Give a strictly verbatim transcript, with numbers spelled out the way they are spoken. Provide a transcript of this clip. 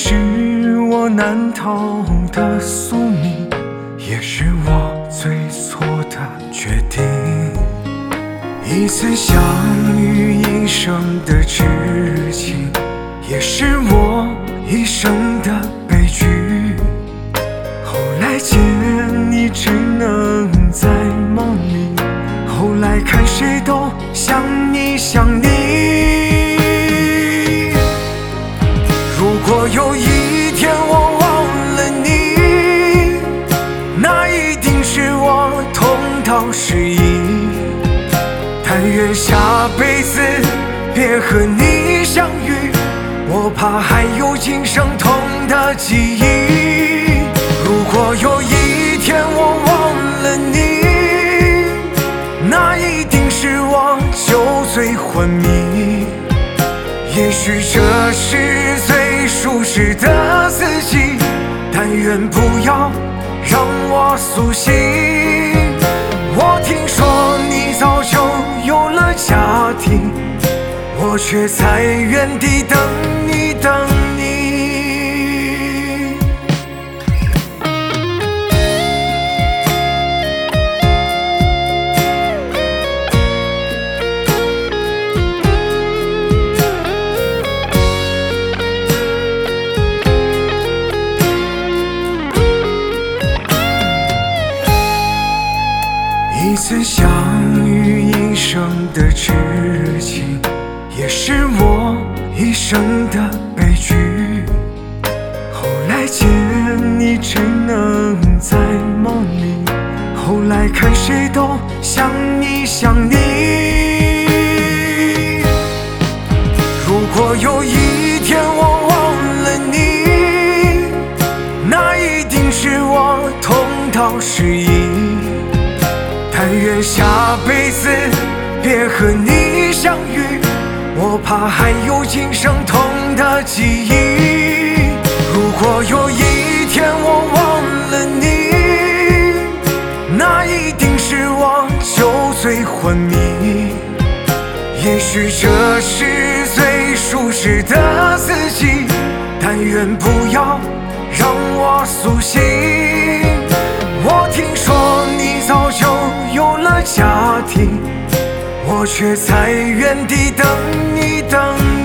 是我难逃的宿命，也是我最错的决定。一次相遇一生的痴情，也是我一生的悲剧。后来见你只能在梦里，后来看谁都像你像你。如果有一天我忘了你，那一定是我痛到失忆。但愿下辈子别和你相遇，我怕还有今生痛的记忆。如果有一天我忘了你，那一定是我酒醉昏迷。也许这是最舒适的自己，但愿不要让我苏醒。我听说你早就有了家庭，我却在原地等你等你。一次相遇一生的痴情，也是我一生的悲剧。后来见你只能在梦里，后来看谁都像你像你。如果有一天我忘了你，那一定是我痛到失忆。但愿下辈子别和你相遇，我怕还有今生痛的记忆。如果有一天我忘了你，那一定是我酒醉昏迷。也许这是最舒适的自己，但愿不要让我苏醒。我听说你早就有了家庭，我却在原地等你等你。